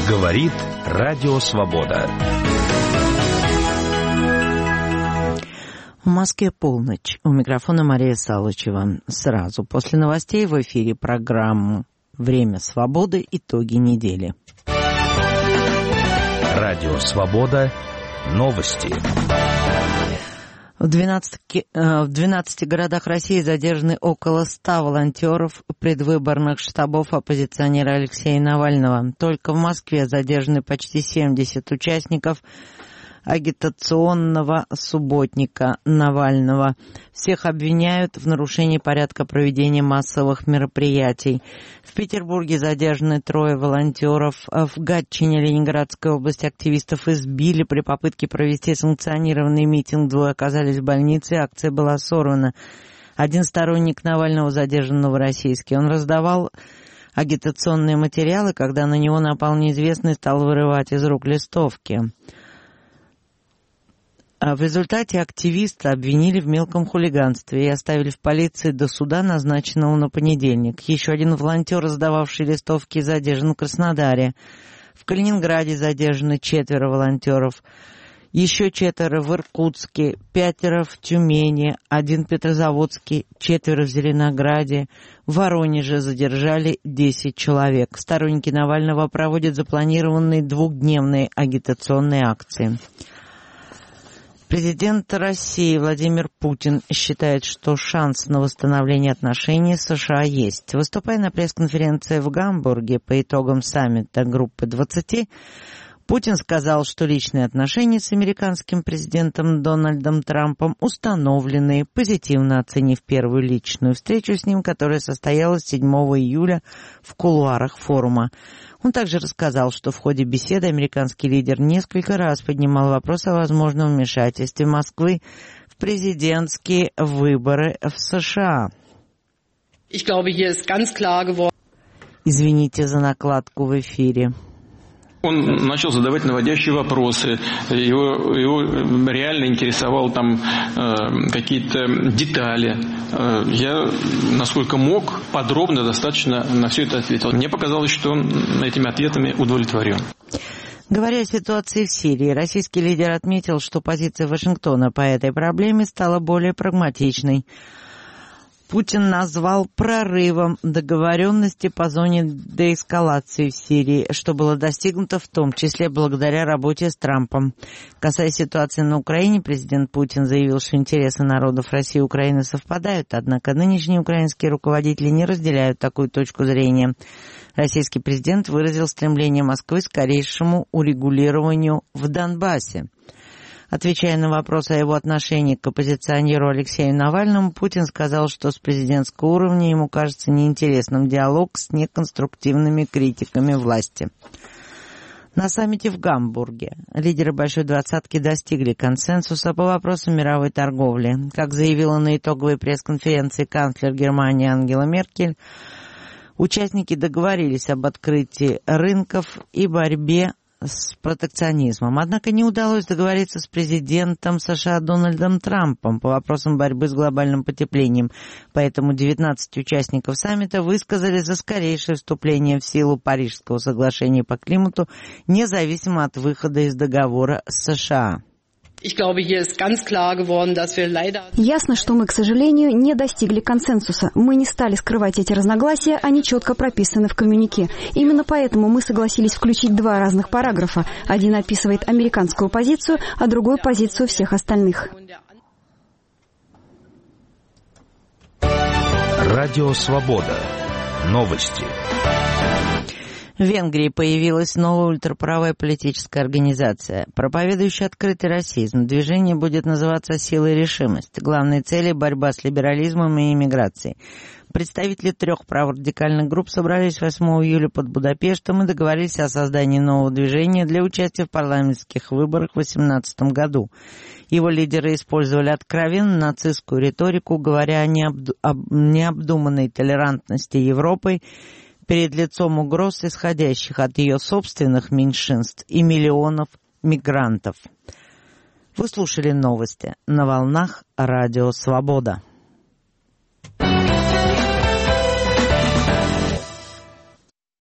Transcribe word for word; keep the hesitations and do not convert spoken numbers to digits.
Говорит Радио Свобода. В Москве полночь. У микрофона Мария Салычева. Сразу после новостей в эфире программа «Время свободы. Итоги недели». Радио Свобода. Новости. В двенадцати, в двенадцати городах России задержаны около ста волонтеров предвыборных штабов оппозиционера Алексея Навального. Только в Москве задержаны почти семьдесят участников агитационного субботника Навального. Всех обвиняют в нарушении порядка проведения массовых мероприятий. В Петербурге задержаны трое волонтеров. В Гатчине, Ленинградской области, активистов избили при попытке провести санкционированный митинг. Двое оказались в больнице, акция была сорвана. Один сторонник Навального задержан в Новороссийске. Он раздавал агитационные материалы, когда на него напал неизвестный и стал вырывать из рук листовки. В результате активиста обвинили в мелком хулиганстве и оставили в полиции до суда, назначенного на понедельник. Еще один волонтер, раздававший листовки, задержан в Краснодаре. В Калининграде задержаны четверо волонтеров. Еще четверо в Иркутске, пятеро в Тюмени, один в Петрозаводске, четверо в Зеленограде. В Воронеже задержали десять человек. Сторонники Навального проводят запланированные двухдневные агитационные акции. Президент России Владимир Путин считает, что шанс на восстановление отношений с США есть. Выступая на пресс-конференции в Гамбурге по итогам саммита Группы двадцати, Путин сказал, что личные отношения с американским президентом Дональдом Трампом установлены, позитивно оценив первую личную встречу с ним, которая состоялась седьмого июля в кулуарах форума. Он также рассказал, что в ходе беседы американский лидер несколько раз поднимал вопрос о возможном вмешательстве Москвы в президентские выборы в США. Ich glaube, hier ist ganz klar geworden. Извините за накладку в эфире. Он начал задавать наводящие вопросы, его, его реально интересовал там э, какие-то детали. Э, я, насколько мог, подробно достаточно на все это ответил. Мне показалось, что он этими ответами удовлетворен. Говоря о ситуации в Сирии, российский лидер отметил, что позиция Вашингтона по этой проблеме стала более прагматичной. Путин назвал прорывом договоренности по зоне деэскалации в Сирии, что было достигнуто в том числе благодаря работе с Трампом. Касаясь ситуации на Украине, президент Путин заявил, что интересы народов России и Украины совпадают, однако нынешние украинские руководители не разделяют такую точку зрения. Российский президент выразил стремление Москвы к скорейшему урегулированию в Донбассе. Отвечая на вопрос о его отношении к оппозиционеру Алексею Навальному, Путин сказал, что с президентского уровня ему кажется неинтересным диалог с неконструктивными критиками власти. На саммите в Гамбурге лидеры Большой двадцатки достигли консенсуса по вопросам мировой торговли. Как заявила на итоговой пресс-конференции канцлер Германии Ангела Меркель, участники договорились об открытии рынков и борьбе с протекционизмом. Однако не удалось договориться с президентом США Дональдом Трампом по вопросам борьбы с глобальным потеплением. Поэтому девятнадцать участников саммита высказали за скорейшее вступление в силу Парижского соглашения по климату, независимо от выхода из договора с США. Ясно, что мы, к сожалению, не достигли консенсуса. Мы не стали скрывать эти разногласия, они четко прописаны в коммюнике. Именно поэтому мы согласились включить два разных параграфа. Один описывает американскую позицию, а другой — позицию всех остальных. Радио Свобода. Новости. В Венгрии появилась новая ультраправая политическая организация, проповедующая открытый расизм. Движение будет называться «Сила и решимость». Главные цели – борьба с либерализмом и иммиграцией. Представители трех праворадикальных групп собрались восьмого июля под Будапештом и договорились о создании нового движения для участия в парламентских выборах в две тысячи восемнадцатом году. Его лидеры использовали откровенно нацистскую риторику, говоря о необду- об необдуманной толерантности Европы перед лицом угроз, исходящих от ее собственных меньшинств и миллионов мигрантов. Вы слушали новости на волнах Радио Свобода.